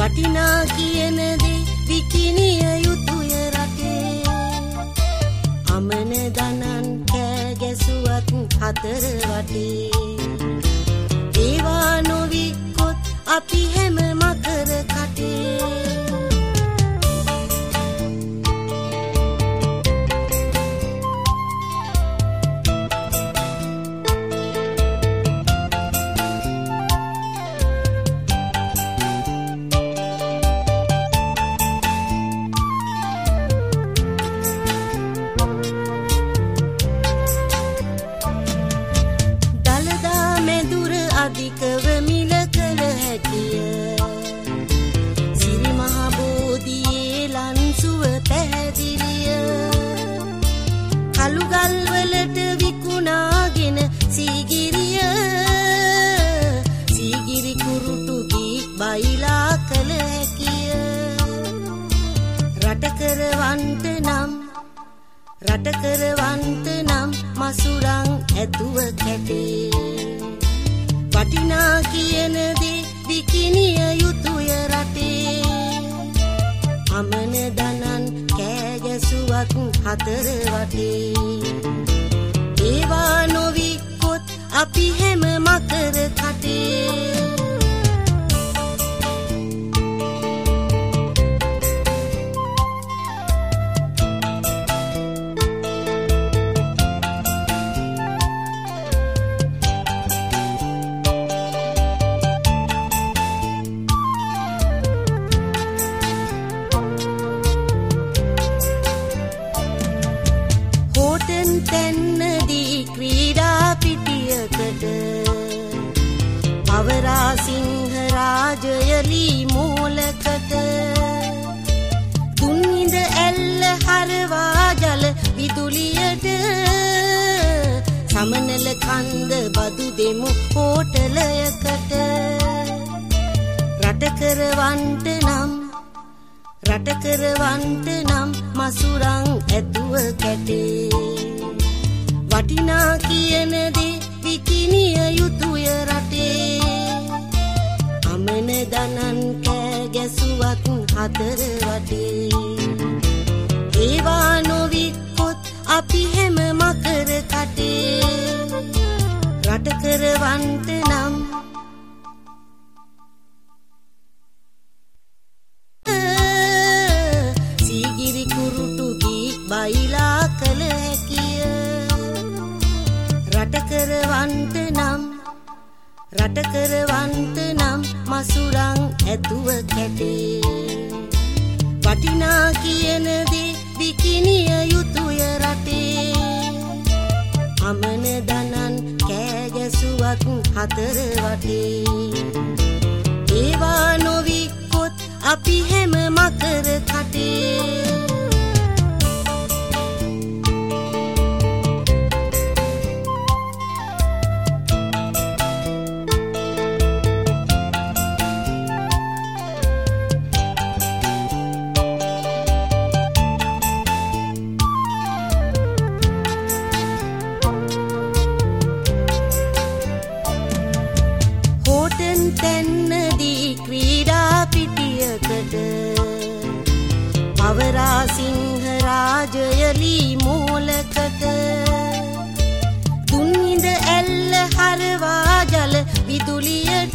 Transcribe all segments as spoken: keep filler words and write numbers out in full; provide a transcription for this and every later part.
වටිනා කියන දේ විකිනිය යුතුය රටේ. අමන දනන් කෑ ගැසුවත් හතර වටේ. ඒවා නොවික්කොත් අපි හැම මකර කටේ. අධිකව මිල කළ හැකිය. සිරි මහ බෝධියේ ලන්සුව පැහැදිලිය. කළුගල් වලට විකුණාගෙන සීගිරිය. සීගිරි කුරුටු ගී බයිලා කළ හැකිය. රට කරවන්ට නම් රට කරවන්ට නම් මසුරන් ඇතුව කැටේ. වටිනා කියන දේ විකිනිය යුතුය රටේ. අමන දනන් කෑ ගැසුවත් හතර වටේ. ඒවා නොවික්කොත් අපි හැම මකර කටේ. තැන්නදී ක්‍රීඩා පිටියකට පවරා සිංහ රාජයලී මූලකට. දුන්හිඳ ඇල්ල හරවා ජල විදුලියට. සමනල කන්ද බදු දෙමු හෝටලයකට. රට කරවන්ට නම් රට කරවන්ට නම් මසුරන් ඇතුව කැටේ. වටිනා කියන දේ විකිනිය යුතුය රටේ. අමන දනන් කෑ ගැසුවත් හතර වටේ. ඒවා නොවික්කොත් අපි හැම මකර කටේ. රට කරවන්ට නම් සීගිරි කුරුටු ගී බයිලා කළ හැකිය. රට කරවන්ට නම් රට කරවන්ට නම් මසුරන් ඇතුව කැටේ. වටිනා කියන දේ විකිනිය යුතුය රටේ. අමන දනන් කෑ ගැසුවත් හතර වටේ. ඒවා නොවික්කොත් අපි හැම මකර කටේ. තැන්නදී ක්‍රීඩා පිටියකට පවරා සිංහ රාජයලී මූලකට. දුන්හිඳ ඇල්ල හරවා ජල විදුලියට.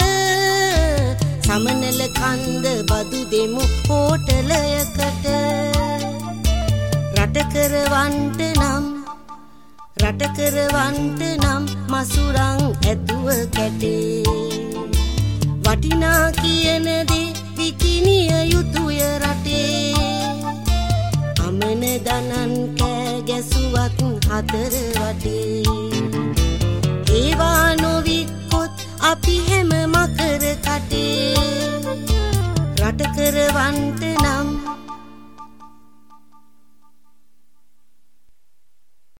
සමනල කන්ද බදු දෙමු හෝටලයකට. රට කරවන්ට නම් රට කරවන්ට නම් මසුරන් ඇතුව කැටේ. වටිනා කියන දේ විකිනිය යුතුය රටේ. අමන දනන් කෑ ගැසුවත් හතර වටේ. ඒවා නොවික්කොත් අපි හැම මකර කටේ. රට කරවන්ට